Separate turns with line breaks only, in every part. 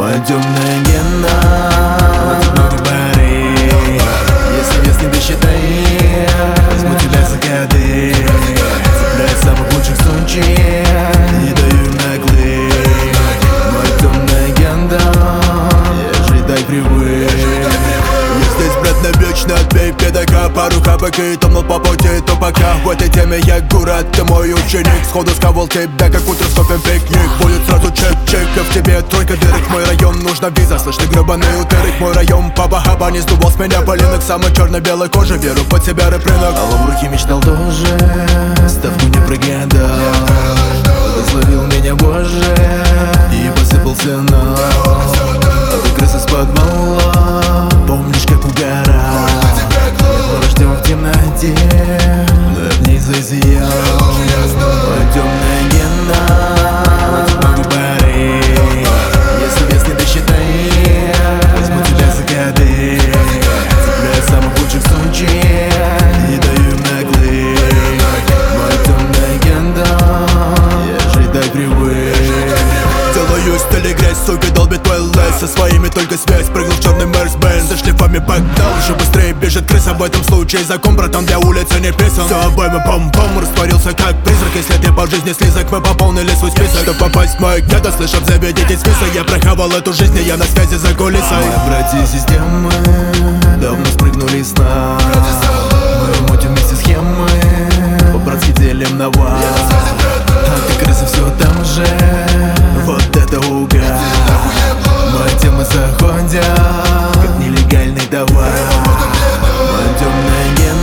Моя темная гена, много пари. Если не досчитай, возьму тебя за годы. Цепляю самых лучших сучьев и даю им наглый. Моя темная гена, я же так привык.
Здесь, брат, навечно отбей педага. Пару хапок и томнул по пути тупака. В этой теме я гурат, ты мой ученик. Сходу сковал тебя, как утро стопим пикник. Будет сразу чек-чек, а в тебе тройка дырок. Мой район, нужна виза, слышны гребаный утырок. Мой район, папа-хаба, не сдувал с меня полинок. Самой черно-белой кожи, веру под себя рэп рынок.
А в руки мечтал тоже, ставку не прогадал. Благословил меня Боже и посыпался на. А ты крыса с подвала, помнишь, как угорал. Мы рожден в темноте, но в ней зазиял. Моя темная гена, много пари. Если не досчитай, возьму тебя за годы. Цепляю самых лучших сучьев и даю им наглый. Моя темная гена, я же так привык.
Делаю стиль и грязь, сука, долбит твой лес. Со своими только связь, прыгнул в черный Мерс-Бенз. За шлифами погнал, еще быстрее бежит крыса. В этом случае закон, братан, для улицы не писан. Все обоими пом-пом, растворился как призрак. Если ты по жизни слизок, мы пополнили свой список. Чтобы попасть в мой гетто, слышав, заведите список. Я прохавал эту жизнь, и я на связи за кулисой.
Мои братья системы давно спрыгнули с нас. Мы мутим вместе схемы, по-братски делим на вас. А ты крыса все там же, вот это угар. Мои темы заходят, как нелегальный товар. Моя темная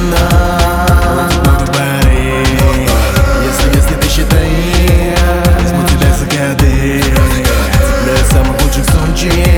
гена, много пари. Если ты считай, возьму тебя за годы. Цепляю самых лучших сучьев